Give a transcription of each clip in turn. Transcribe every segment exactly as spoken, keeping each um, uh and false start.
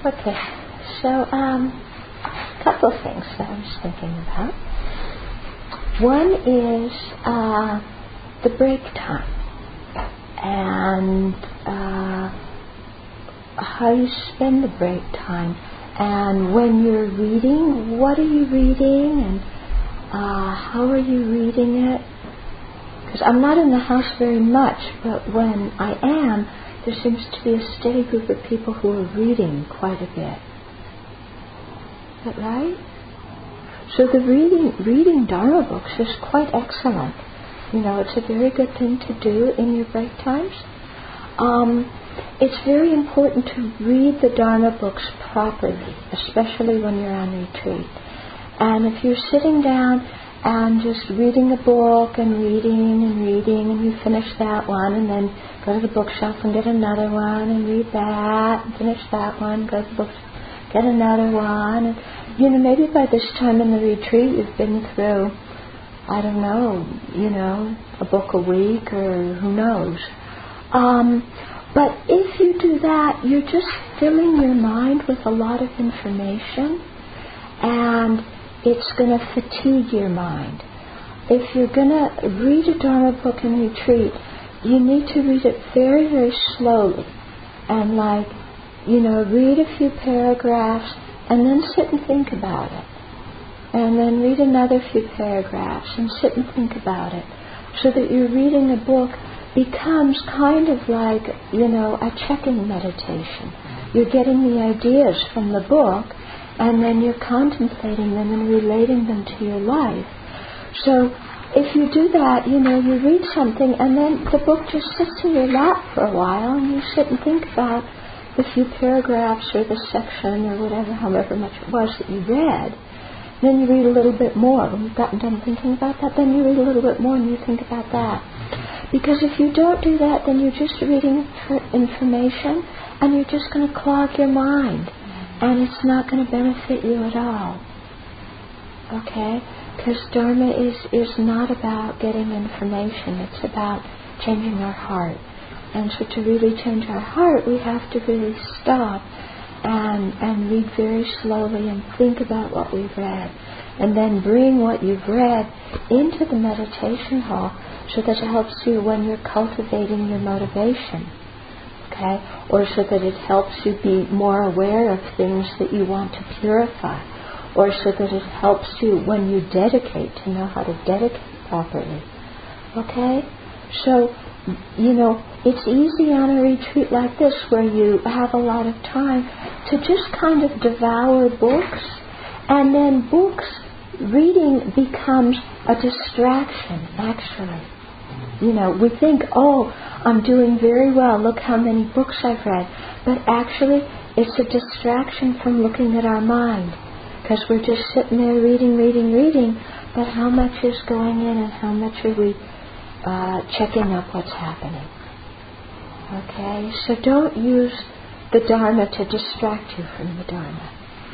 Okay. So, um, a couple of things that I was thinking about. One is uh, the break time and uh, how you spend the break time. And when you're reading, what are you reading and uh, how are you reading it? Because I'm not in the house very much, but when I am, there seems to be a steady group of people who are reading quite a bit. Is that right? So the reading reading Dharma books is quite excellent. You know, it's a very good thing to do in your break times. Um, it's very important to read the Dharma books properly, especially when you're on retreat. And if you're sitting down and just reading a book and reading and reading, and you finish that one, and then go to the bookshelf and get another one, and read that, and finish that one, go to the bookshelf, get another one. And, you know, maybe by this time in the retreat you've been through, I don't know, you know, a book a week, or who knows. Um, but if you do that, you're just filling your mind with a lot of information, and it's going to fatigue your mind. If you're going to read a Dharma book in retreat, you need to read it very, very slowly. And like, you know, read a few paragraphs and then sit and think about it. And then read another few paragraphs and sit and think about it. So that your reading a book becomes kind of like, you know, a checking meditation. You're getting the ideas from the book, and then you're contemplating them and relating them to your life. So if you do that, you know, you read something and then the book just sits in your lap for a while, and you sit and think about the few paragraphs or the section or whatever, however much it was that you read. Then you read a little bit more. When you've gotten done thinking about that, then you read a little bit more and you think about that. Because if you don't do that, then you're just reading information and you're just going to clog your mind. And it's not going to benefit you at all. Okay? Because Dharma is, is not about getting information. It's about changing our heart. And so to really change our heart, we have to really stop and, and read very slowly and think about what we've read. And then bring what you've read into the meditation hall so that it helps you when you're cultivating your motivation. Okay? Or so that it helps you be more aware of things that you want to purify. Or so that it helps you when you dedicate to know how to dedicate properly. Okay? So, you know, it's easy on a retreat like this where you have a lot of time to just kind of devour books, and then books, reading becomes a distraction, actually. You know, we think, oh, I'm doing very well, look how many books I've read. But actually, it's a distraction from looking at our mind. Because we're just sitting there reading, reading, reading. But how much is going in and how much are we uh, checking up what's happening? Okay? So don't use the Dharma to distract you from the Dharma.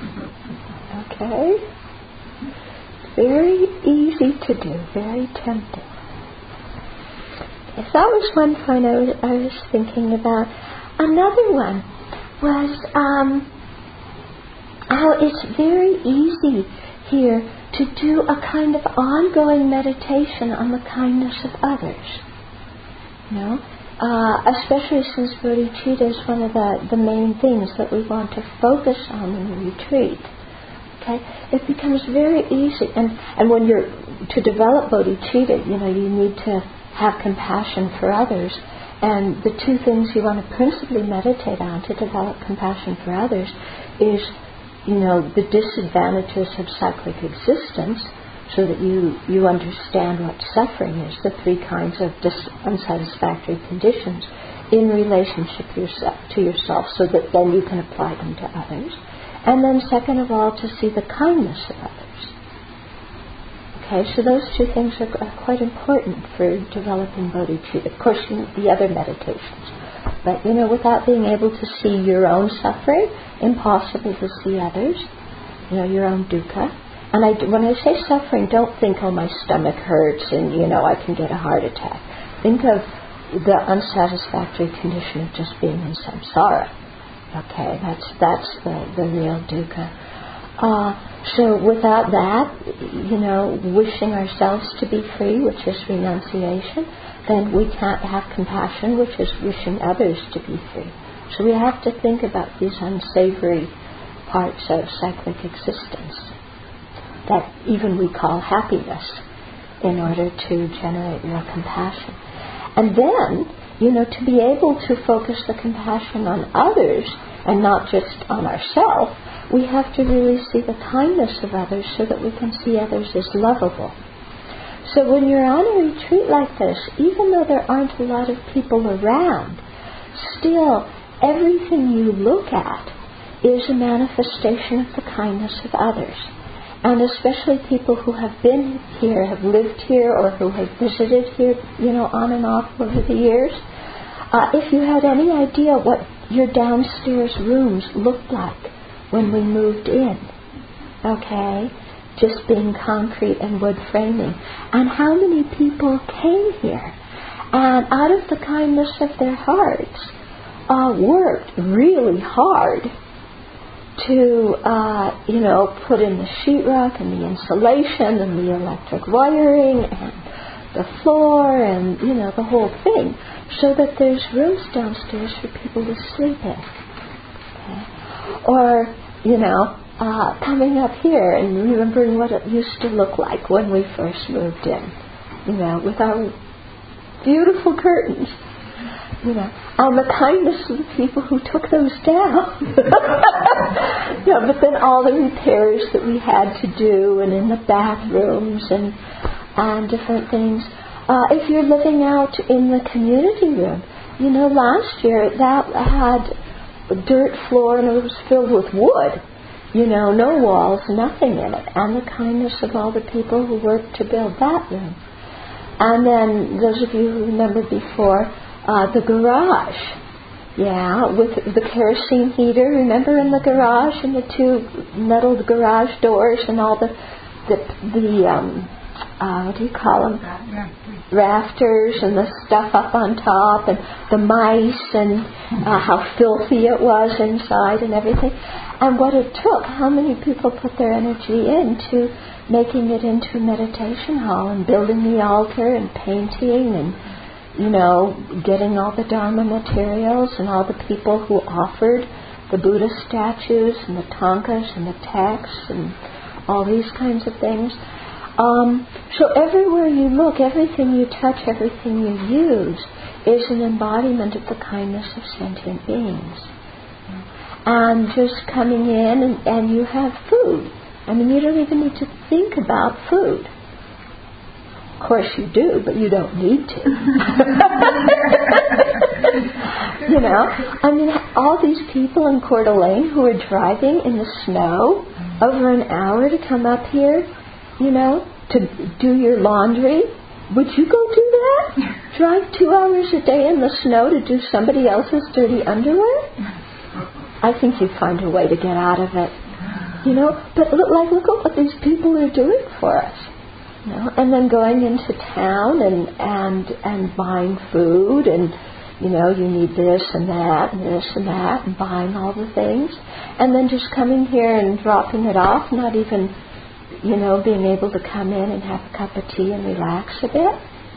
Okay? Very easy to do, very tempting. If that was one point I was, I was thinking about. Another one was um, how it's very easy here to do a kind of ongoing meditation on the kindness of others. You know? Uh, especially since bodhicitta is one of the, the main things that we want to focus on in the retreat. Okay? It becomes very easy. And, and when you're, to develop bodhicitta, you know, you need to have compassion for others. And the two things you want to principally meditate on to develop compassion for others is, you know, the disadvantages of cyclic existence, so that you, you understand what suffering is, the three kinds of dis- unsatisfactory conditions in relationship yourself, to yourself, so that then you can apply them to others. And then second of all, to see the kindness of others. Okay, so those two things are, are quite important for developing bodhicitta. Of course, you need the other meditations. But, you know, without being able to see your own suffering, impossible to see others, you know, your own dukkha. And I, when I say suffering, don't think, oh, my stomach hurts and, you know, I can get a heart attack. Think of the unsatisfactory condition of just being in samsara. Okay, that's that's the, the real dukkha. Uh, so without that, you know, wishing ourselves to be free, which is renunciation, then we can't have compassion, which is wishing others to be free. So we have to think about these unsavory parts of cyclic existence that even we call happiness in order to generate real compassion. And then, you know, to be able to focus the compassion on others and not just on ourselves, we have to really see the kindness of others so that we can see others as lovable. So when you're on a retreat like this, even though there aren't a lot of people around, still everything you look at is a manifestation of the kindness of others. And especially people who have been here, have lived here, or who have visited here, you know, on and off over the years. Uh, if you had any idea what your downstairs rooms looked like when we moved in, okay, just being concrete and wood framing, and how many people came here and out of the kindness of their hearts uh, worked really hard to, uh, you know, put in the sheetrock and the insulation and the electric wiring and the floor and, you know, the whole thing, so that there's rooms downstairs for people to sleep in. Okay? Or, you know, uh, coming up here and remembering what it used to look like when we first moved in, you know, with our beautiful curtains. You know, and the kindness of the people who took those down. Yeah, but then all the repairs that we had to do, and in the bathrooms and and different things. Uh, if you're living out in the community room, you know, last year that had a dirt floor and it was filled with wood. You know, no walls, nothing in it, and the kindness of all the people who worked to build that room. And then those of you who remember before. Uh, the garage, yeah, with the kerosene heater, remember, in the garage, and the two metal garage doors and all the, the, the um, uh, what do you call them? Rafters, and the stuff up on top, and the mice, and uh, how filthy it was inside and everything. And what it took, how many people put their energy into making it into a meditation hall and building the altar and painting and, you know, getting all the Dharma materials and all the people who offered the Buddha statues and the tankas and the texts and all these kinds of things. Um, so everywhere you look, everything you touch, everything you use is an embodiment of the kindness of sentient beings. And just coming in and, and you have food. I mean, you don't even need to think about food. Of course you do, but you don't need to. You know, I mean, all these people in Coeur d'Alene who are driving in the snow over an hour to come up here, you know, to do your laundry. Would you go do that? Drive two hours a day in the snow to do somebody else's dirty underwear? I think you'd find a way to get out of it. You know, but look, like, look at what these people are doing for us. You know, and then going into town and, and and buying food, and, you know, you need this and that and this and that, and buying all the things, and then just coming here and dropping it off, not even, you know, being able to come in and have a cup of tea and relax a bit.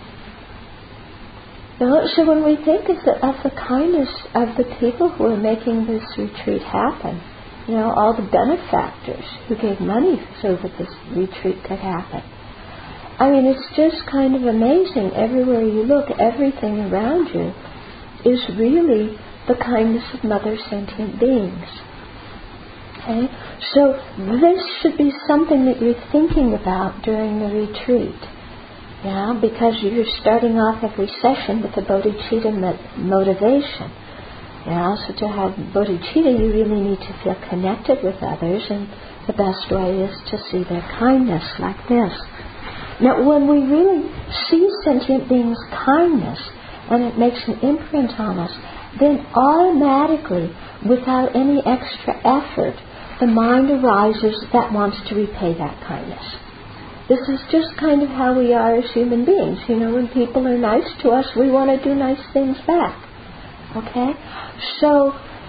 You know, so when we think of the, of the kindness of the people who are making this retreat happen, you know, all the benefactors who gave money so that this retreat could happen, I mean, it's just kind of amazing. Everywhere you look, everything around you is really the kindness of Mother Sentient Beings. Okay? So this should be something that you're thinking about during the retreat. Yeah, because you're starting off every session with a bodhicitta motivation. Yeah, so to have bodhicitta, you really need to feel connected with others, and the best way is to see their kindness like this. Now, when we really see sentient beings' kindness, and it makes an imprint on us, then automatically, without any extra effort, the mind arises that wants to repay that kindness. This is just kind of how we are as human beings. You know, when people are nice to us, we want to do nice things back. Okay? So,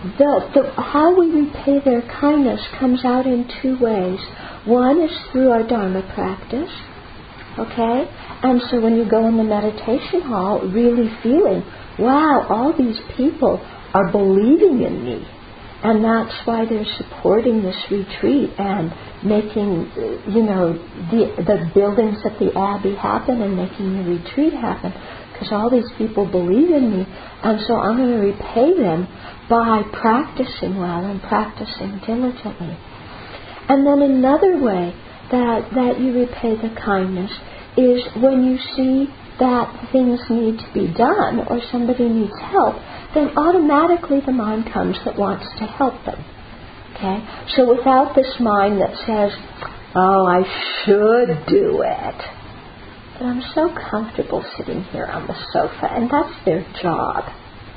the, the how we repay their kindness comes out in two ways. One is through our Dharma practice, okay? And so when you go in the meditation hall, really feeling, wow, all these people are believing in me. And that's why they're supporting this retreat and making, you know, the, the buildings at the Abbey happen and making the retreat happen. Because all these people believe in me, and so I'm going to repay them by practicing well and practicing diligently. And then another way that, that you repay the kindness is when you see that things need to be done or somebody needs help, then automatically the mind comes that wants to help them. Okay? So without this mind that says, oh, I should do it, but I'm so comfortable sitting here on the sofa, and that's their job.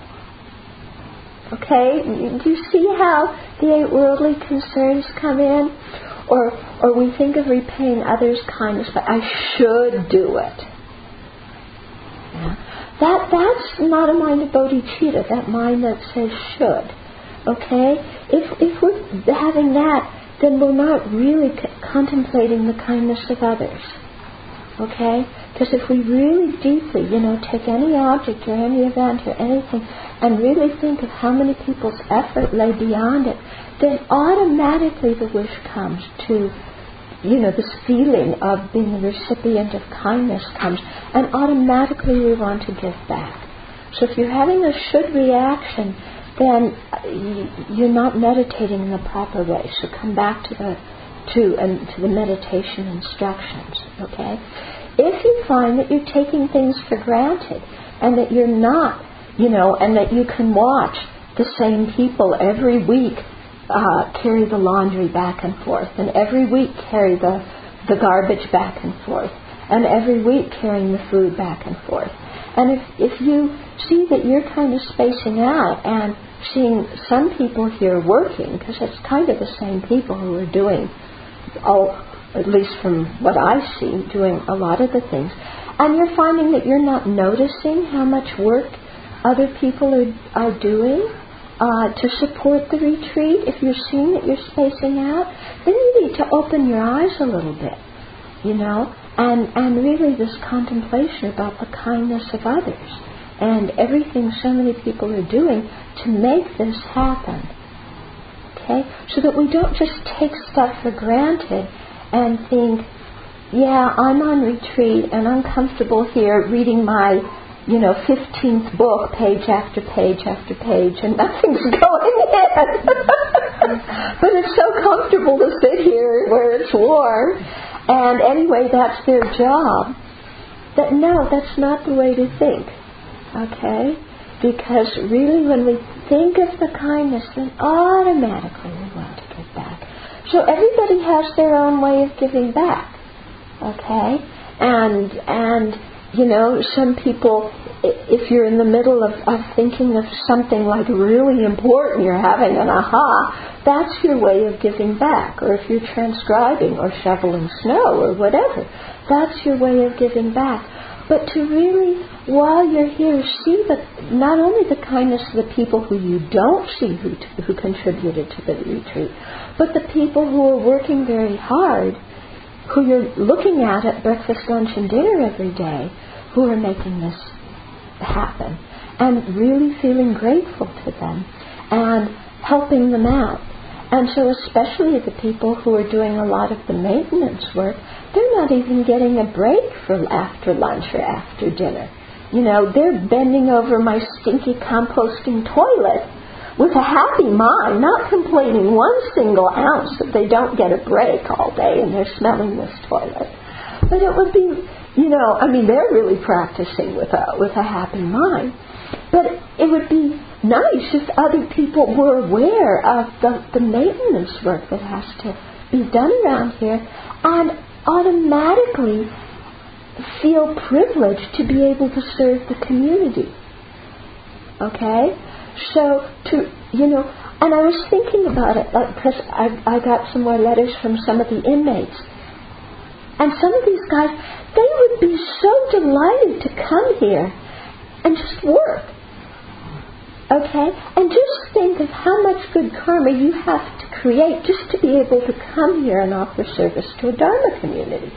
Okay? Do you see how the eight worldly concerns come in? Or or we think of repaying others' kindness, but I should do it. Yeah. That that's not a mind of bodhicitta, that mind that says should. Okay? If if we're having that, then we're not really c- contemplating the kindness of others. Okay? Because if we really deeply, you know, take any object or any event or anything and really think of how many people's effort lay beyond it, then automatically the wish comes to, you know, this feeling of being a recipient of kindness comes, and automatically we want to give back. So if you're having a should reaction, then you're not meditating in the proper way. So come back to the to and to the meditation instructions, okay? If you find that you're taking things for granted and that you're not, you know, and that you can watch the same people every week uh, carry the laundry back and forth, and every week carry the, the garbage back and forth, and every week carrying the food back and forth. And if, if you see that you're kind of spacing out and seeing some people here working, because it's kind of the same people who are doing all, at least from what I see, doing a lot of the things, and you're finding that you're not noticing how much work other people are, are doing uh, to support the retreat, if you're seeing that you're spacing out, then you need to open your eyes a little bit, you know, and, and really this contemplation about the kindness of others and everything so many people are doing to make this happen. Okay? So that we don't just take stuff for granted and think, yeah, I'm on retreat and I'm comfortable here reading my, you know, fifteenth book, page after page after page, and nothing's going in. But it's so comfortable to sit here where it's warm, and anyway, that's their job. That no, that's not the way to think. Okay? Because really when we think of the kindness, then automatically we want to give back. So everybody has their own way of giving back. Okay? And, and you know, some people, if you're in the middle of, of thinking of something like really important, you're having an aha, that's your way of giving back. Or if you're transcribing or shoveling snow or whatever, that's your way of giving back. But to really, while you're here, see that not only the kindness of the people who you don't see who, t- who contributed to the retreat, but the people who are working very hard, who you're looking at at breakfast, lunch, and dinner every day, who are making this happen, and really feeling grateful to them, and helping them out. And so especially the people who are doing a lot of the maintenance work, they're not even getting a break for after lunch or after dinner. You know, they're bending over my stinky composting toilet with a happy mind, not complaining one single ounce that they don't get a break all day and they're smelling this toilet. But it would be, you know, I mean, they're really practicing with a, with a happy mind. But it would be nice if other people were aware of the, the maintenance work that has to be done around here and automatically feel privileged to be able to serve the community. Okay? So, to, you know, and I was thinking about it, because I, I got some more letters from some of the inmates. And some of these guys, they would be so delighted to come here and just work. Okay? And just think of how much good karma you have to create just to be able to come here and offer service to a Dharma community.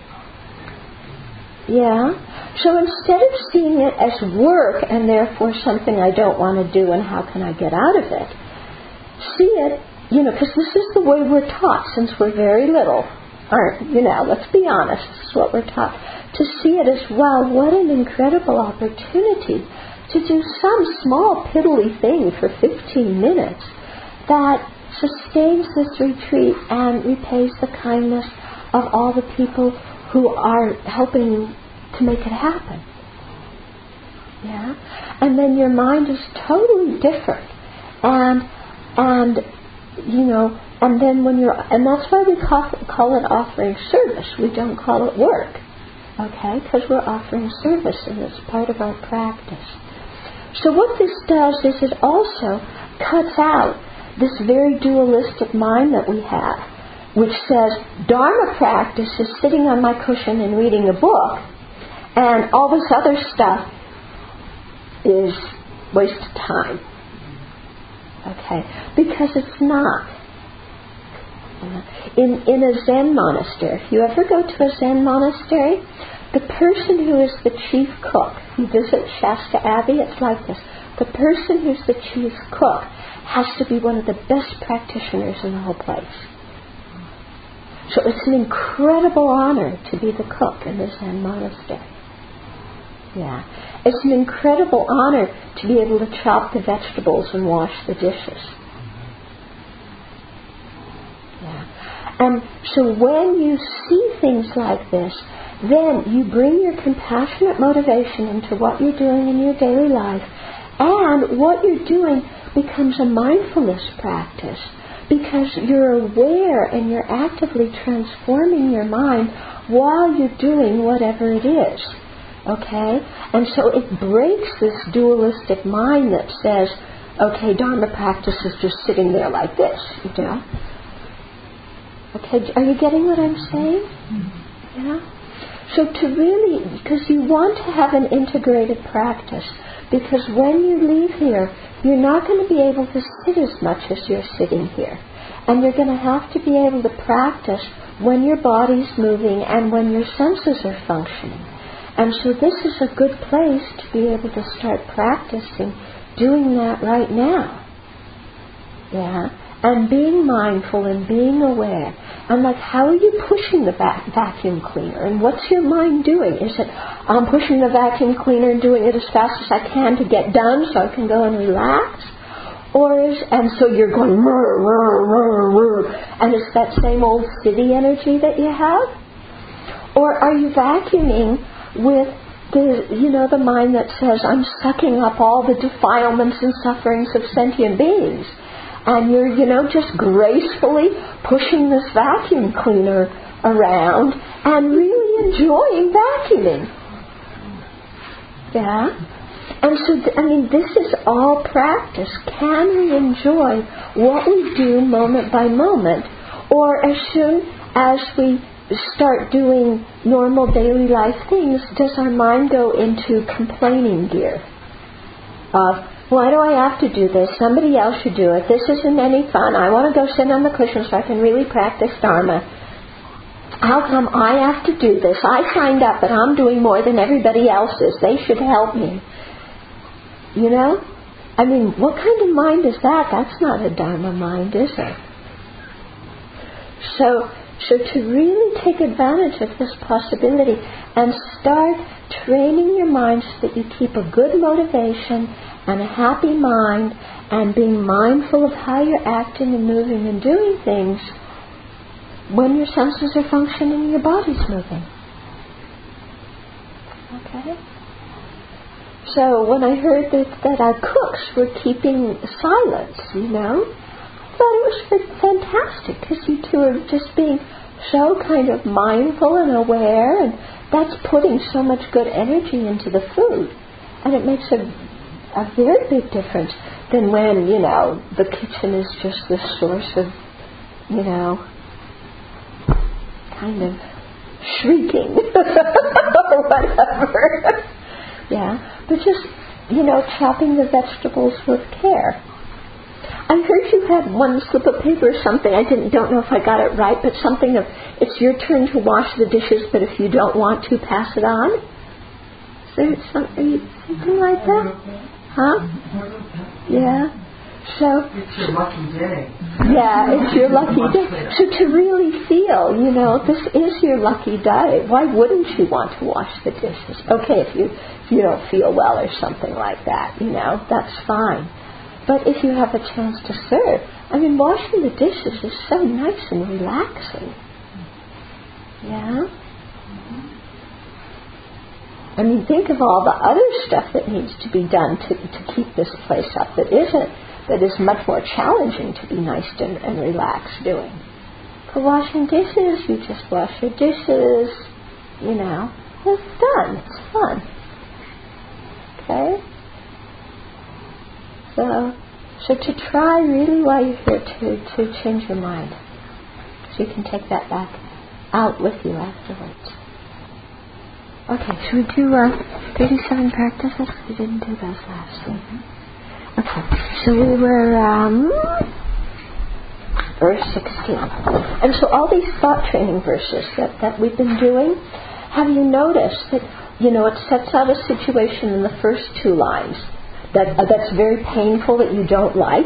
Yeah? So instead of seeing it as work and therefore something I don't want to do and how can I get out of it, see it, you know, because this is the way we're taught since we're very little. Aren't, you know, let's be honest, this is what we're taught. To see it as, wow, what an incredible opportunity to do some small piddly thing for fifteen minutes that sustains this retreat and repays the kindness of all the people who are helping to make it happen. Yeah? And then your mind is totally different. And, and, you know, and then when you're, and that's why we call, call it offering service. We don't call it work. Okay? Because we're offering service and it's part of our practice. So what this does is it also cuts out this very dualistic mind that we have, which says Dharma practice is sitting on my cushion and reading a book, and all this other stuff is waste of time. Okay? Because it's not. In, in a Zen monastery, if you ever go to a Zen monastery, the person who is the chief cook, you visit Shasta Abbey, it's like this. The person who's the chief cook has to be one of the best practitioners in the whole place. So it's an incredible honor to be the cook in the Zen monastery. Yeah. It's an incredible honor to be able to chop the vegetables and wash the dishes. Yeah. And so when you see things like this, then you bring your compassionate motivation into what you're doing in your daily life, and what you're doing becomes a mindfulness practice because you're aware and you're actively transforming your mind while you're doing whatever it is. Okay? And so it breaks this dualistic mind that says, okay, Dharma practice is just sitting there like this, you know? Okay, are you getting what I'm saying? Yeah? So to really, because you want to have an integrated practice, because when you leave here, you're not going to be able to sit as much as you're sitting here. And you're going to have to be able to practice when your body's moving and when your senses are functioning. And so this is a good place to be able to start practicing doing that right now. Yeah? And being mindful and being aware. And like, how are you pushing the va- vacuum cleaner? And what's your mind doing? Is it, I'm pushing the vacuum cleaner and doing it as fast as I can to get done so I can go and relax? Or is, and so you're going, rrr, rrr, rrr, rrr, and it's that same old city energy that you have? Or are you vacuuming with the, you know, the mind that says, I'm sucking up all the defilements and sufferings of sentient beings? And you're, you know, just gracefully pushing this vacuum cleaner around and really enjoying vacuuming. Yeah? And so, th- I mean, this is all practice. Can we enjoy what we do moment by moment? Or as soon as we start doing normal daily life things, does our mind go into complaining gear? Of, why do I have to do this? Somebody else should do it. This isn't any fun. I want to go sit on the cushion so I can really practice Dharma. How come I have to do this? I signed up, but I'm doing more than everybody else is. They should help me. You know? I mean, what kind of mind is that? That's not a Dharma mind, is it? So, so to really take advantage of this possibility and start training your mind so that you keep a good motivation and a happy mind and being mindful of how you're acting and moving and doing things when your senses are functioning and your body's moving. Okay? So when I heard that, that our cooks were keeping silence, you know, I thought it was fantastic because you two are just being so kind of mindful and aware, and that's putting so much good energy into the food. And it makes a, a very big difference than when, you know, the kitchen is just the source of, you know, kind of shrieking or whatever. Yeah, but just you know, chopping the vegetables with care. I heard you had one slip of paper or something. I didn't don't know if I got it right, but something of it's your turn to wash the dishes, but if you don't want to, pass it on. Is there something, something like that? Huh? Yeah. So it's your lucky day. Yeah, it's your lucky day. So to really feel, you know, this is your lucky day. Why wouldn't you want to wash the dishes? Okay, if you if you don't feel well or something like that, you know, that's fine. But if you have a chance to serve, I mean, washing the dishes is so nice and relaxing. Yeah? I mean, think of all the other stuff that needs to be done to, to keep this place up that isn't, that is much more challenging to be nice and, and relaxed doing. For washing dishes, you just wash your dishes, you know, it's done, it's fun. Okay? So, so to try really while you're here to, to change your mind. So you can take that back out with you afterwards. Okay, should we do uh, thirty-seven practices? We didn't do those last week. Okay, so we were um, verse sixteen. And so all these thought training verses that, that we've been doing, have you noticed that, you know, it sets out a situation in the first two lines that uh, that's very painful, that you don't like.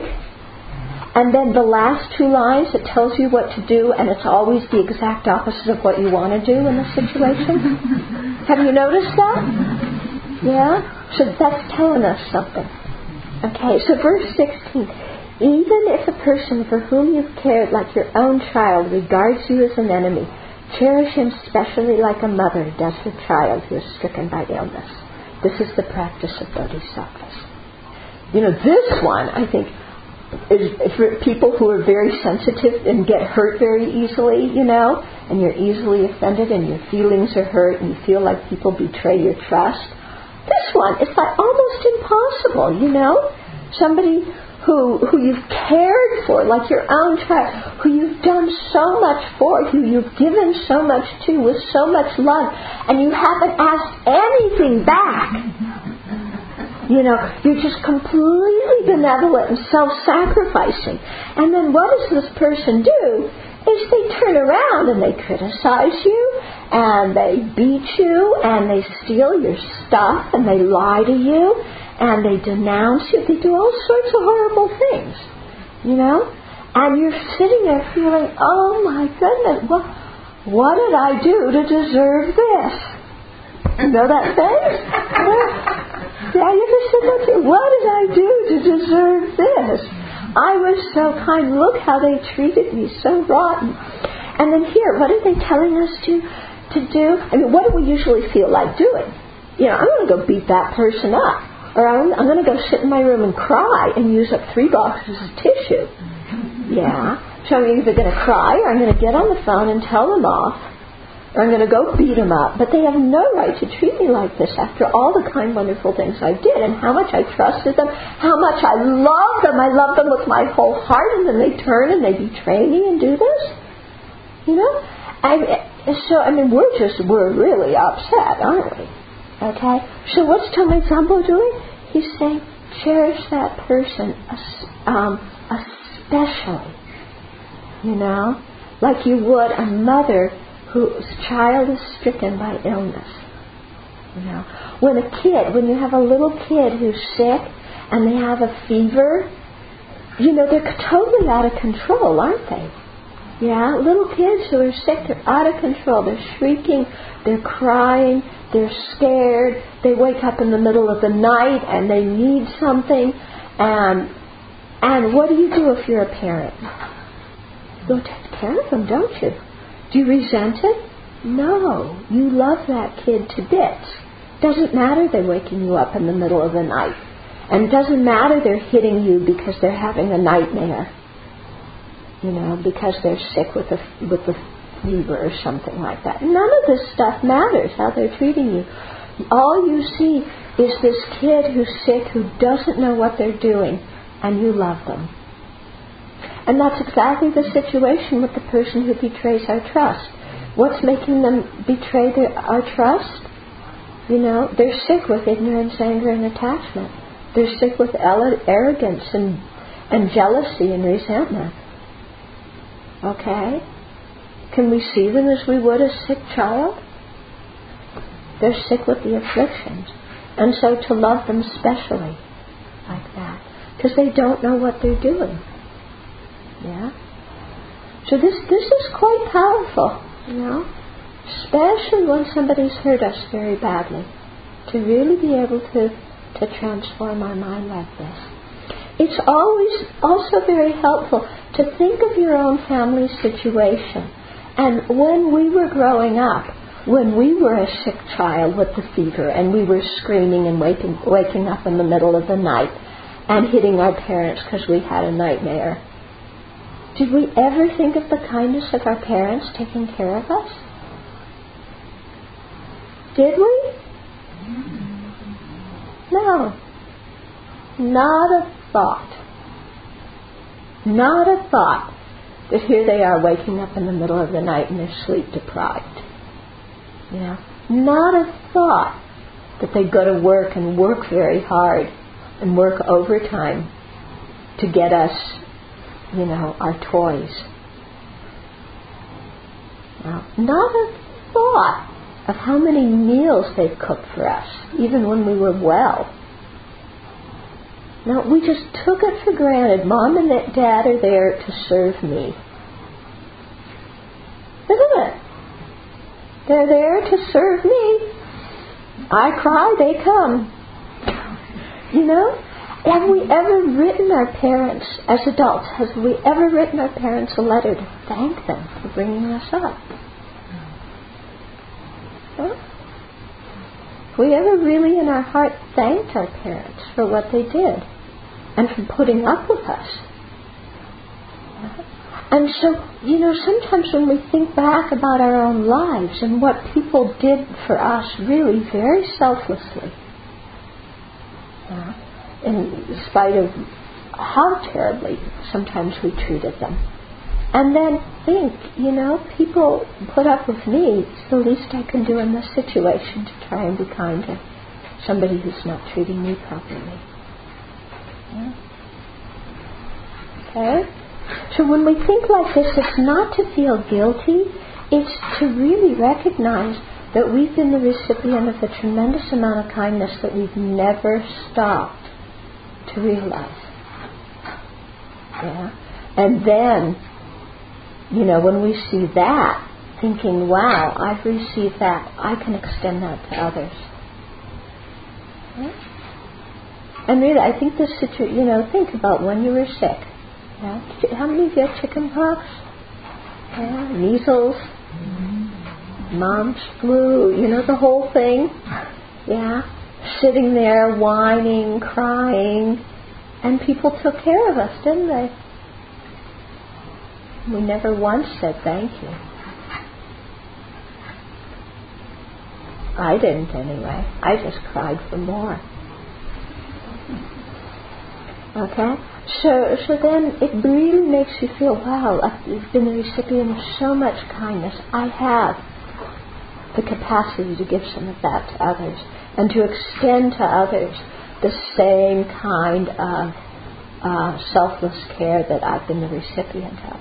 And then the last two lines, it tells you what to do, and it's always the exact opposite of what you want to do in the situation. Have you noticed that? Yeah? So that's telling us something. Okay, so verse sixteen. Even if a person for whom you've cared like your own child regards you as an enemy, cherish him specially like a mother does her child who is stricken by illness. This is the practice of bodhisattvas. You know, this one, I think, is for people who are very sensitive and get hurt very easily, you know, and you're easily offended and your feelings are hurt and you feel like people betray your trust. This one, it's like almost impossible, you know. Somebody who who you've cared for, like your own child, who you've done so much for, who you've given so much to with so much love, and you haven't asked anything back. You know, you're just completely benevolent and self-sacrificing. And then what does this person do? Is they turn around and they criticize you, and they beat you, and they steal your stuff, and they lie to you, and they denounce you. They do all sorts of horrible things, you know? And you're sitting there feeling, oh my goodness, what, what did I do to deserve this? You know that thing? Yeah, you ever said that to me? What did I do to deserve this? I was so kind. Look how they treated me, so rotten. And then here, what are they telling us to, to do? I mean, what do we usually feel like doing? You know, I'm going to go beat that person up. Or I'm, I'm going to go sit in my room and cry and use up three boxes of tissue. Yeah. So I'm either going to cry or I'm going to get on the phone and tell them off. Or I'm going to go beat them up. But they have no right to treat me like this after all the kind, wonderful things I did and how much I trusted them, how much I love them. I love them with my whole heart, and then they turn and they betray me and do this. You know? I, so, I mean, we're just, we're really upset, aren't we? Okay? So what's Tomei Zambo doing? He's saying, cherish that person um, especially. You know? Like you would a mother whose child is stricken by illness. You know, when a kid, when you have a little kid who's sick and they have a fever, you know, they're totally out of control, aren't they? Yeah, little kids who are sick, they're out of control. They're shrieking, they're crying, they're scared. They wake up in the middle of the night and they need something. And and what do you do if you're a parent? You go take care of them, don't you? Do you resent it? No. You love that kid to bits. Doesn't matter they're waking you up in the middle of the night. And it doesn't matter they're hitting you because they're having a nightmare. You know, because they're sick with a, with a fever or something like that. None of this stuff matters, how they're treating you. All you see is this kid who's sick who doesn't know what they're doing, and you love them. And that's exactly the situation with the person who betrays our trust. What's making them betray their, our trust? You know, they're sick with ignorance, anger, and attachment. They're sick with arrogance and, and jealousy and resentment. Okay? Can we see them as we would a sick child? They're sick with the afflictions. And so to love them specially like that. Because they don't know what they're doing. Yeah? So this this is quite powerful, you know? Especially when somebody's hurt us very badly. To really be able to, to transform our mind like this. It's always also very helpful to think of your own family situation. And when we were growing up, when we were a sick child with the fever and we were screaming and waking, waking up in the middle of the night and hitting our parents because we had a nightmare, did we ever think of the kindness of our parents taking care of us? Did we? No. Not a thought. Not a thought that here they are waking up in the middle of the night and they're sleep deprived. You know, not a thought that they go to work and work very hard and work overtime to get us, you know, our toys. Now, not a thought of how many meals they've cooked for us, even when we were well. No, we just took it for granted. Mom and Dad are there to serve me. Isn't it? They're there to serve me. I cry, they come. You know? Have we ever written our parents, as adults, have we ever written our parents a letter to thank them for bringing us up? Huh? Have we ever really in our heart thanked our parents for what they did and for putting up with us? And so, you know, sometimes when we think back about our own lives and what people did for us really very selflessly, uh, in spite of how terribly sometimes we treated them, and then think, you know, people put up with me, it's the least I can do in this situation to try and be kind to somebody who's not treating me properly. Yeah. Okay? So when we think like this, it's not to feel guilty, it's to really recognize that we've been the recipient of a tremendous amount of kindness that we've never stopped to realize. Yeah? And then, you know, when we see that, thinking, wow, I've received that, I can extend that to others. Yeah? And really, I think this situation, you know, think about when you were sick. Yeah. How many of you had chicken pox? Yeah. Measles? Mm-hmm. Mom's flu? You know, the whole thing? Yeah. Sitting there, whining, crying. And people took care of us, didn't they? We never once said thank you. I didn't anyway. I just cried for more. Okay? So so then it really makes you feel, wow, I've been the recipient of so much kindness. I have the capacity to give some of that to others and to extend to others the same kind of uh, selfless care that I've been the recipient of.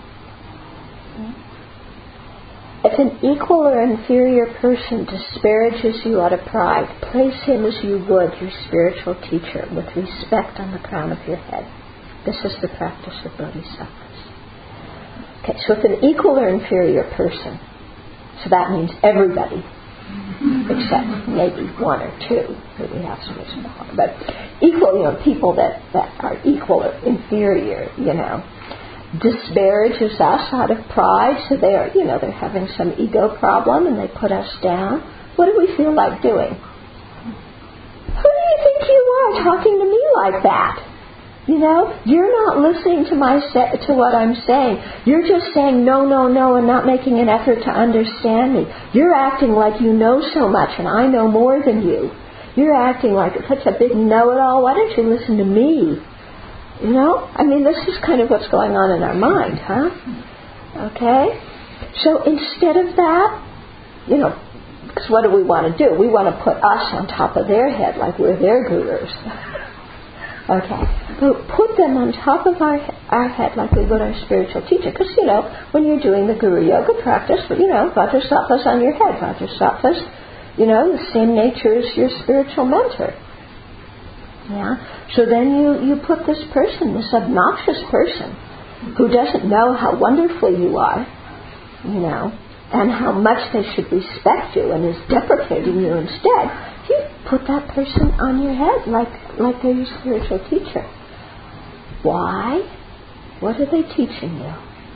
If an equal or inferior person disparages you out of pride, place him as you would your spiritual teacher, with respect on the crown of your head. This is the practice of bodhisattvas. Okay, so if an equal or inferior person, so that means everybody, except maybe one or two who we have some reason to harm, but equal, you know, people that, that are equal or inferior, you know, disparages us out of pride, so they are, you know, they're having some ego problem and they put us down. What do we feel like doing? Who do you think you are talking to me like that? You know, you're not listening to my se- to what I'm saying. You're just saying no, no, no, and not making an effort to understand me. You're acting like you know so much and I know more than you. You're acting like such a big know-it-all. Why don't you listen to me? You know? I mean, this is kind of what's going on in our mind, huh? Okay? So instead of that, you know, because what do we want to do? We want to put us on top of their head like we're their gurus. Okay, but put them on top of our our head like we would our spiritual teacher. Because, you know, when you're doing the Guru Yoga practice, you know, Vajrasattva's on your head. Vajrasattva's, you know, the same nature as your spiritual mentor. Yeah? So then you, you put this person, this obnoxious person, who doesn't know how wonderful you are, you know, and how much they should respect you and is deprecating you instead. You put that person on your head like like they're your spiritual teacher. Why? What are they teaching you?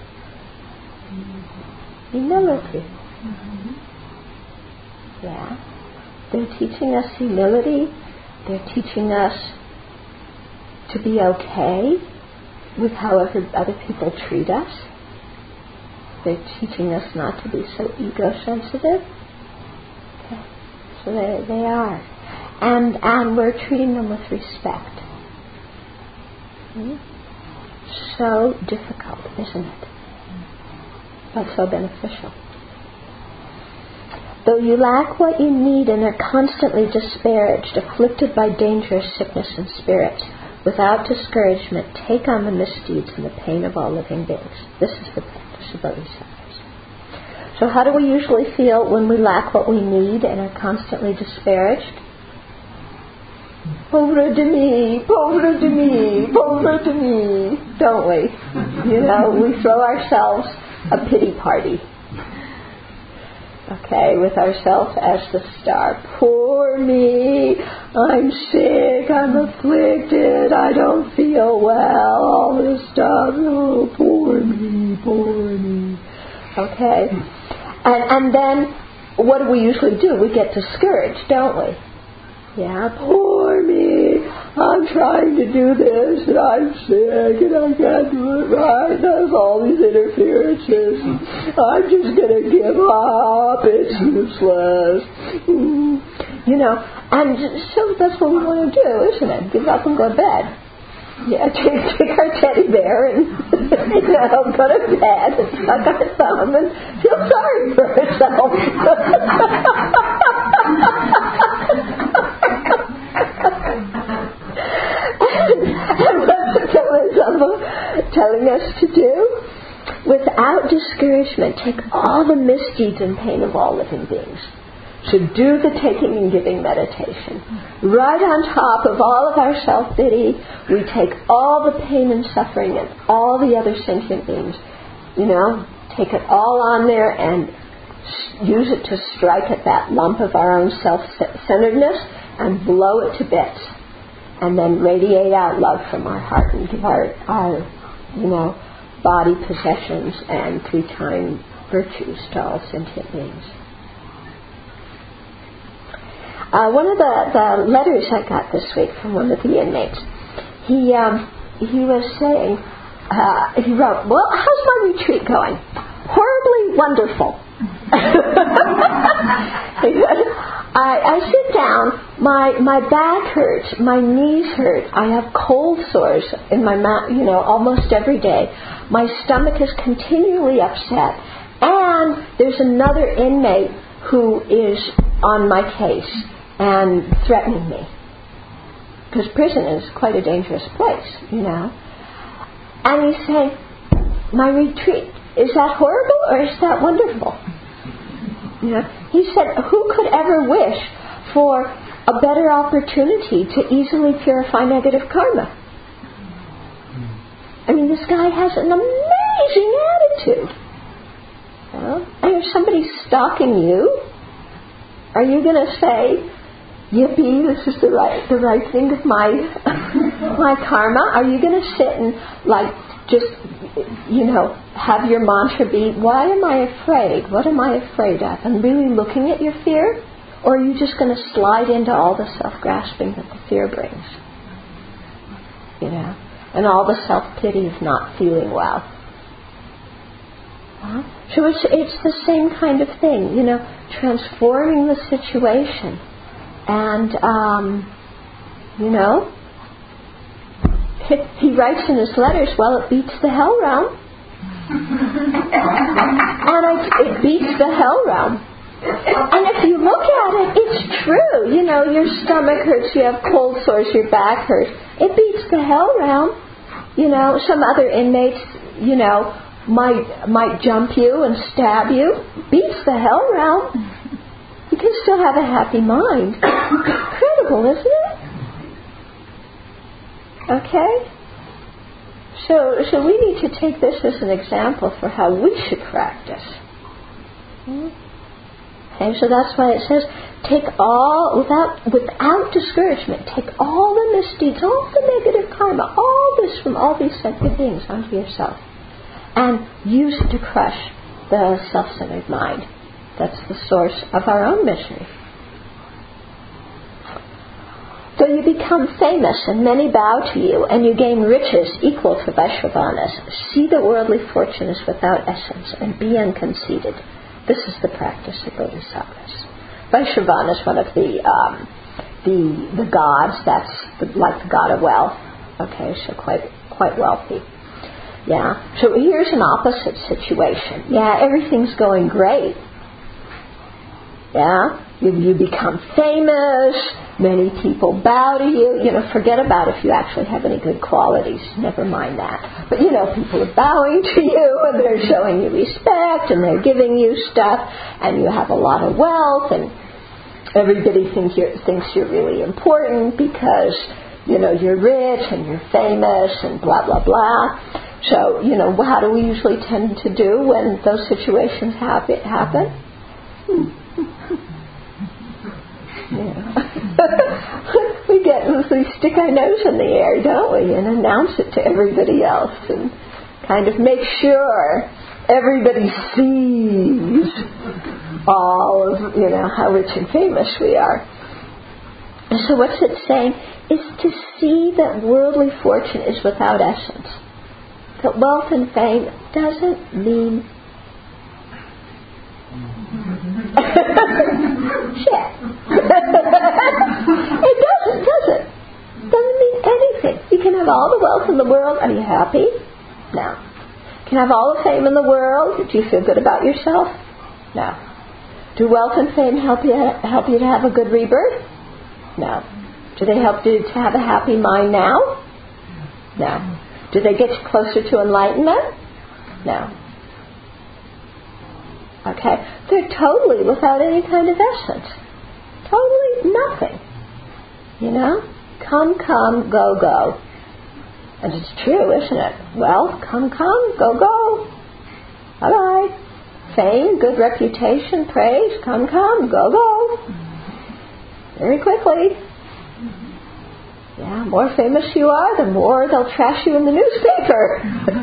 Humility. Mm-hmm. Yeah. They're teaching us humility. They're teaching us to be okay with however other people treat us. They're teaching us not to be so ego-sensitive. Okay. So they, they are. And and we're treating them with respect. Hmm? So difficult, isn't it? But so beneficial. Though you lack what you need and are constantly disparaged, afflicted by dangerous sickness and spirits, without discouragement, take on the misdeeds and the pain of all living beings. This is the practice of Bodhisattvas. So how do we usually feel when we lack what we need and are constantly disparaged? Pauvre de me, pauvre de me, pauvre de me, don't we? You know, we throw ourselves a pity party. Okay, with ourselves as the star. Poor me, I'm sick, I'm afflicted, I don't feel well, all this stuff. Oh, poor me, poor me. Okay, and and then what do we usually do? We get discouraged, don't we? Yeah, poor me, I'm trying to do this and I'm sick and I can't do it right. There's all these interferences. I'm just going to give up. It's useless. Mm. You know, and so that's what we want to do, isn't it? Give up and go to bed. Yeah, take, take our teddy bear and, you know, go to bed and suck our thumb and feel sorry for ourselves. And what's the Bodhisattva telling us to do? Without discouragement, take all the misdeeds and pain of all living beings. So do the taking and giving meditation. Right on top of all of our self-pity, we take all the pain and suffering and all the other sentient beings. You know, take it all on there and use it to strike at that lump of our own self-centeredness and blow it to bits. And then radiate out love from our heart and give our, our you know, body possessions and three-time virtues to all sentient beings. Uh, one of the, the letters I got this week from one of the inmates, he um, he was saying, uh, he wrote, well, how's my retreat going? Horribly wonderful. I, I sit down, my my back hurts, my knees hurt, I have cold sores in my mouth, you know, almost every day. My stomach is continually upset, and there's another inmate who is on my case and threatening me. Because prison is quite a dangerous place, you know. And he's saying, my retreat, is that horrible or is that wonderful? You know, he said, who could ever wish for a better opportunity to easily purify negative karma? I mean, this guy has an amazing attitude. You know? And if somebody's stalking you, are you going to say, yippee, this is the right the right thing with my my karma? Are you going to sit and like just, you know, have your mantra be, why am I afraid? What am I afraid of? And really looking at your fear? Or are you just going to slide into all the self-grasping that the fear brings? You know, and all the self-pity of not feeling well. Huh? So it's it's the same kind of thing, you know, transforming the situation. And, um, you know, he writes in his letters, well, it beats the hell realm. And it, it beats the hell realm. And if you look at it, it's true. You know, your stomach hurts, you have cold sores, your back hurts. It beats the hell around. You know, some other inmates, you know, might might jump you and stab you. Beats the hell around. You can still have a happy mind. Incredible, isn't it? Okay? So, so we need to take this as an example for how we should practice. Okay, so that's why it says, take all, without without discouragement, take all the misdeeds, all the negative karma, all this from all these sacred beings onto yourself. And use it to crush the self-centered mind. That's the source of our own misery. So you become famous and many bow to you, and you gain riches equal to Vaishravanas. See that worldly fortune is without essence, and be unconceited. This is the practice of bodhisattvas. Vaishravanas is one of the um, the the gods. That's the, like the god of wealth. Okay, so quite quite wealthy. Yeah. So here's an opposite situation. Yeah, everything's going great. Yeah, you, you become famous. Many people bow to you. You know, forget about if you actually have any good qualities. Never mind that. But, you know, people are bowing to you and they're showing you respect and they're giving you stuff and you have a lot of wealth and everybody think you're, thinks you're really important because, you know, you're rich and you're famous and blah, blah, blah. So, you know, how do we usually tend to do when those situations happen? happen? Hmm. Yeah. we get we stick our nose in the air, don't we, and announce it to everybody else and kind of make sure everybody sees all of, you know, how rich and famous we are. And so what's it saying is to see that worldly fortune is without essence. That wealth and fame doesn't mean shit. It doesn't, does it? Doesn't mean anything. You can have all the wealth in the world. Are you happy? No. You can have all the fame in the world. Do you feel good about yourself? No. Do wealth and fame help you help you to have a good rebirth? No. Do they help you to have a happy mind now? No. Do they get you closer to enlightenment? No. Okay? They're totally without any kind of essence. Totally nothing. You know? Come, come, go, go. And it's true, isn't it? Well, come, come, go, go. Bye-bye. Fame, good reputation, praise, come, come, go, go. Very quickly. Yeah, more famous you are, the more they'll trash you in the newspaper.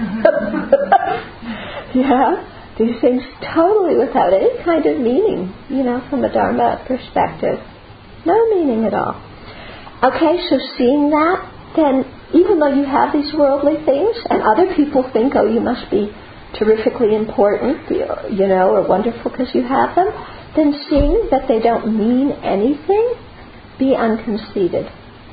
Yeah. These things totally without any kind of meaning, you know, from a Dharma perspective. No meaning at all. Okay, so seeing that, then even though you have these worldly things and other people think, oh, you must be terrifically important, you know, or wonderful because you have them, then seeing that they don't mean anything, be unconceited.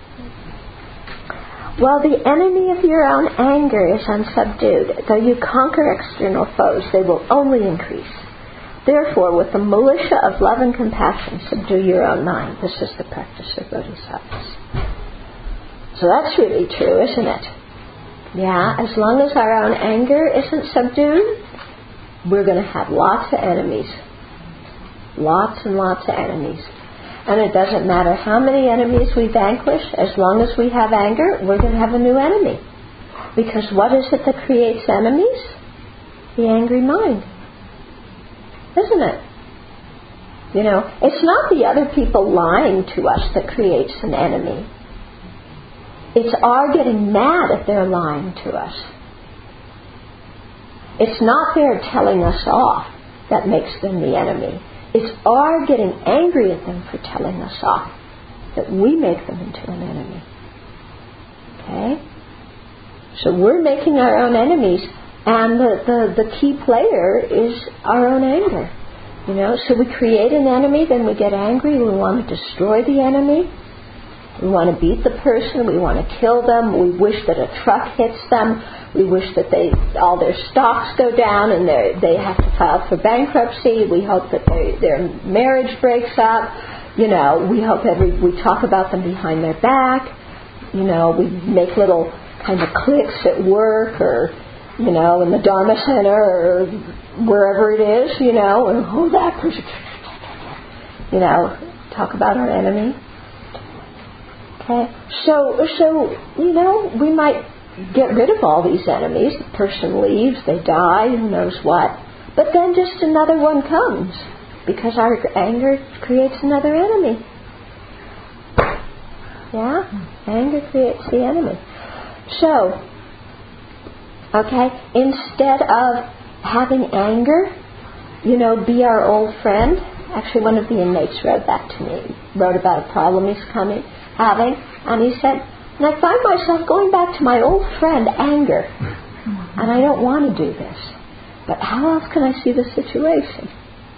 While the enemy of your own anger is unsubdued, though you conquer external foes, they will only increase. Therefore, with the militia of love and compassion, subdue your own mind. This is the practice of bodhisattvas. So that's really true, isn't it? Yeah, as long as our own anger isn't subdued, we're going to have lots of enemies. Lots and lots of enemies. And it doesn't matter how many enemies we vanquish, as long as we have anger, we're going to have a new enemy. Because what is it that creates enemies? The angry mind. Isn't it? You know, it's not the other people lying to us that creates an enemy. It's our getting mad if they're lying to us. It's not their telling us off that makes them the enemy. It's our getting angry at them for telling us off that we make them into an enemy. Okay? So we're making our own enemies, and the, the, the key player is our own anger. You know, so we create an enemy, then we get angry, we want to destroy the enemy, we want to beat the person, we want to kill them, we wish that a truck hits them, We wish that they all their stocks go down and they have to file for bankruptcy. We hope that they, their marriage breaks up. You know, we hope every we talk about them behind their back. You know, we make little kind of cliques at work or, you know, in the Dharma Center or wherever it is, you know, and oh, that person, you know, talk about our enemy. Okay, so, so, you know, we might get rid of all these enemies. The person leaves, they die, who knows what. But then just another one comes because our anger creates another enemy. Yeah? Anger creates the enemy. So, okay, instead of having anger, you know, be our old friend. Actually, one of the inmates wrote that to me. Wrote about a problem he's coming, having, and he said, and I find myself going back to my old friend, anger. And I don't want to do this. But how else can I see the situation?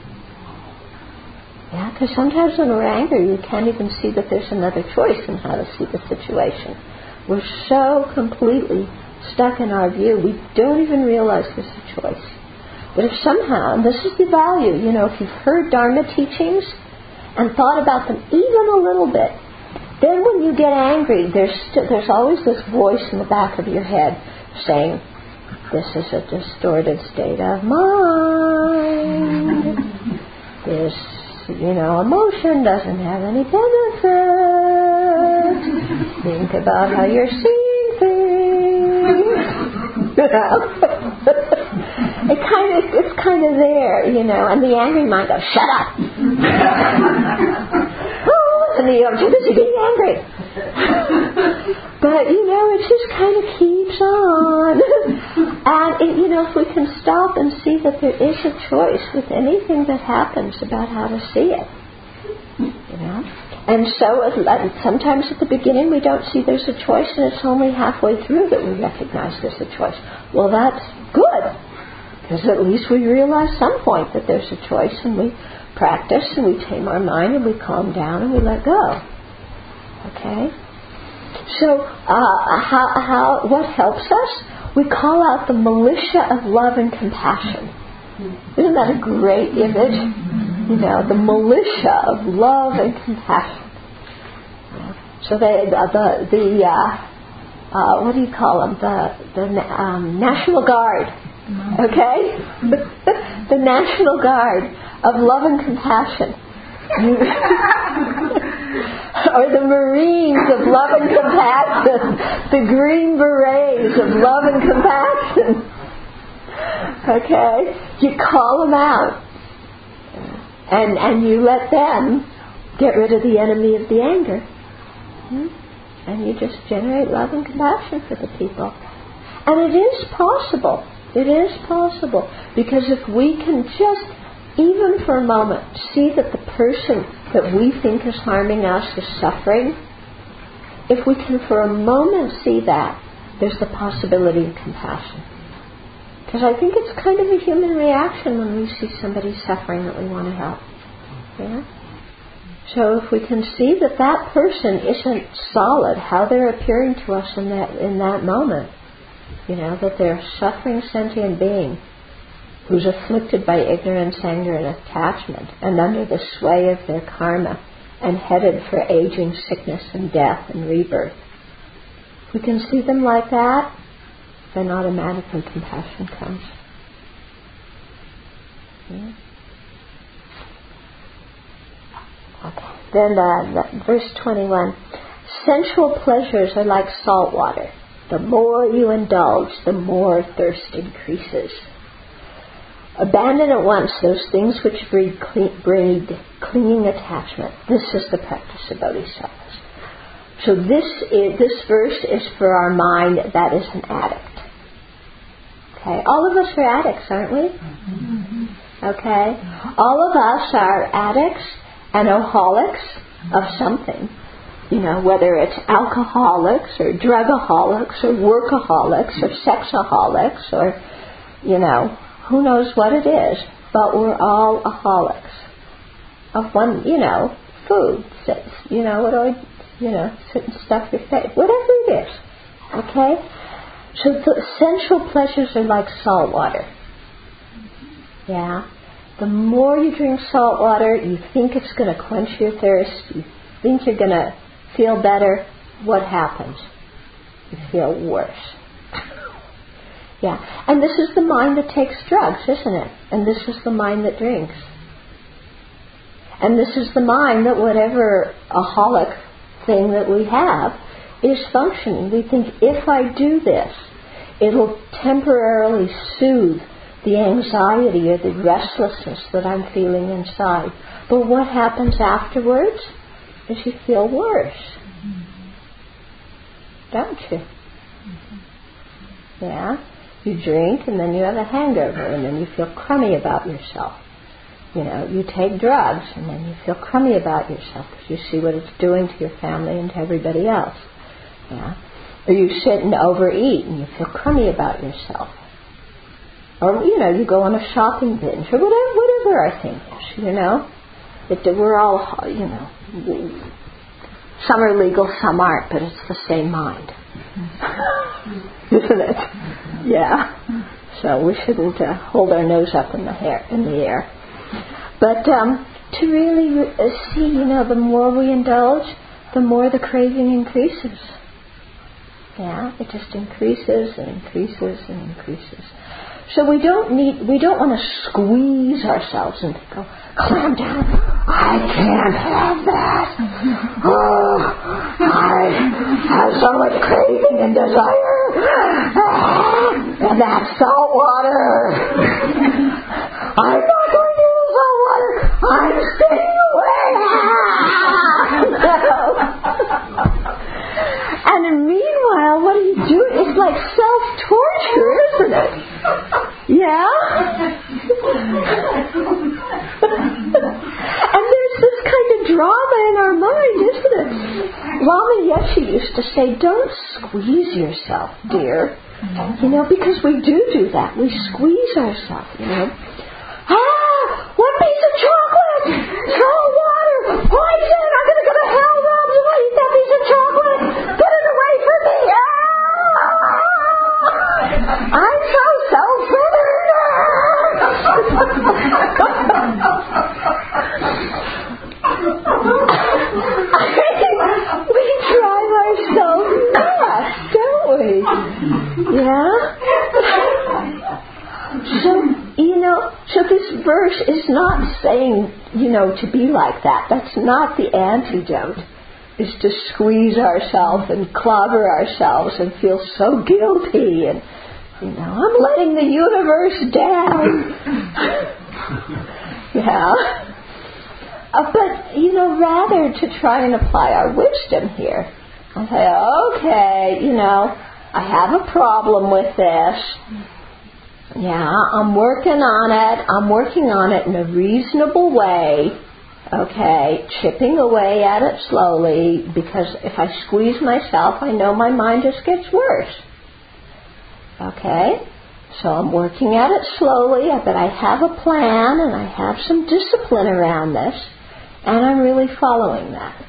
Yeah, because sometimes when we're angry, you can't even see that there's another choice in how to see the situation. We're so completely stuck in our view, we don't even realize there's a choice. But if somehow, and this is the value, you know, if you've heard Dharma teachings and thought about them even a little bit, then when you get angry, there's st- there's always this voice in the back of your head saying, this is a distorted state of mind. This, you know, emotion doesn't have any benefit. Think about how you're seeing things. You know? it kind of, it's kind of there, you know, and the angry mind goes, shut up. And the I'm too busy being angry. But, you know, it just kind of keeps on. And, it, you know, if we can stop and see that there is a choice with anything that happens about how to see it. You know? And so sometimes at the beginning we don't see there's a choice, and it's only halfway through that we recognize there's a choice. Well, that's good, because at least we realize some point that there's a choice, and we practice and we tame our mind and we calm down and we let go. Okay? So uh, how, how, what helps us? We call out the militia of love and compassion. Isn't that a great image? You know, the militia of love and compassion. So they, the, the, the uh, uh, what do you call them? The, the um, National Guard. Okay? The National Guard of love and compassion. Or the Marines of love and compassion. The Green Berets of love and compassion. Okay? You call them out. And and you let them get rid of the enemy of the anger. Hmm? And you just generate love and compassion for the people. And it is possible. It is possible. Because if we can just, even for a moment, see that the person that we think is harming us is suffering, if we can for a moment see that, there's the possibility of compassion. Because I think it's kind of a human reaction when we see somebody suffering that we want to help. Yeah? So if we can see that that person isn't solid, how they're appearing to us in that in that moment, you know, that they're a suffering sentient being who's afflicted by ignorance, anger, and attachment, and under the sway of their karma, and headed for aging, sickness, and death, and rebirth. If we can see them like that, then automatically compassion comes. Yeah. Okay. Then uh, verse twenty-one. Sensual pleasures are like salt water. The more you indulge, the more thirst increases. Abandon at once those things which breed, breed clinging attachment. This is the practice of bodhisattvas. So this is, this verse is for our mind that is an addict. Okay, all of us are addicts, aren't we? Mm-hmm. Okay, all of us are addicts and oholics of something. You know, whether it's alcoholics or drugaholics or workaholics or sexaholics or, you know, who knows what it is, but we're all aholics of one, you know, food, you know, what do I, you know, sit and stuff your face, whatever it is, okay? So the sensual pleasures are like salt water. Yeah? The more you drink salt water, you think it's going to quench your thirst, you think you're going to feel better, what happens? You feel worse. Yeah. And this is the mind that takes drugs, isn't it? And this is the mind that drinks. And this is the mind that whatever aholic thing that we have is functioning. We think, if I do this, it'll temporarily soothe the anxiety or the restlessness that I'm feeling inside. But what happens afterwards is you feel worse. Mm-hmm. Don't you? Mm-hmm. Yeah? You drink and then you have a hangover and then you feel crummy about yourself. You know, you take drugs and then you feel crummy about yourself because you see what it's doing to your family and to everybody else. Yeah? Or you sit and overeat and you feel crummy about yourself. Or, you know, you go on a shopping binge or whatever, whatever our thing is, you know. It, we're all, you know, some are legal, some aren't, but it's the same mind. Isn't it? Yeah. So we shouldn't uh, hold our nose up in the hair, in the air. But um, to really re- see, you know, the more we indulge, the more the craving increases. Yeah, it just increases and increases and increases. So we don't need, we don't want to squeeze ourselves and go, clam down. I can't have that. Oh, I have so much craving and desire. And that's salt water. I'm not going to use salt water. I'm staying away. And meanwhile, what are you doing? It's like self-torture, isn't it? Yeah? And there's this kind of drama in our mind, isn't it? Lama Yeshe used to say, don't squeeze yourself, dear. You know, because we do do that. We squeeze ourselves, you know. Ah, one piece of chocolate! Salt water! Poison! I'm going to go to hell now if I eat that piece of chocolate! Get it away from me! Ah! I'm so self-centered! We drive ourselves nuts, don't we? Yeah? So, you know, so this verse is not saying, you know, to be like that. That's not the antidote, is to squeeze ourselves and clobber ourselves and feel so guilty and, you know, I'm letting the universe down. Yeah. Uh, but, you know, rather to try and apply our wisdom here and say, okay, you know, I have a problem with this. Yeah, I'm working on it. I'm working on it in a reasonable way. Okay, chipping away at it slowly, because if I squeeze myself, I know my mind just gets worse. Okay, so I'm working at it slowly, but I have a plan and I have some discipline around this, and I'm really following that.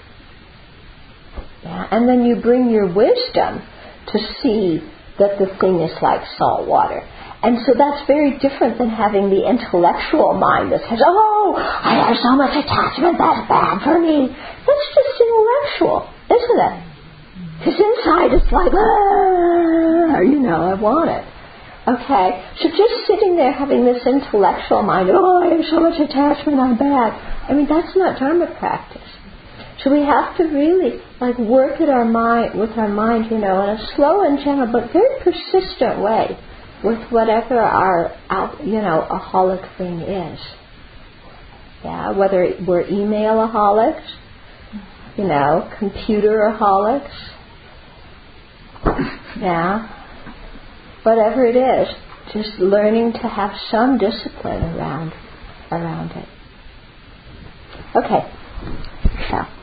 Yeah, and then you bring your wisdom to see that the thing is like salt water. And so that's very different than having the intellectual mind that says, oh, I have so much attachment, that's bad for me. That's just intellectual, isn't it? Because inside it's like, ah, you know, I want it. Okay, so just sitting there having this intellectual mind, oh, I have so much attachment, I'm bad. I mean, that's not Dharma practice. So we have to really like work at our mind, with our mind, you know, in a slow and gentle but very persistent way with whatever our, you know, aholic thing is. Yeah, whether we're email aholics, you know, computer aholics, yeah, whatever it is, just learning to have some discipline around around it. Okay, so.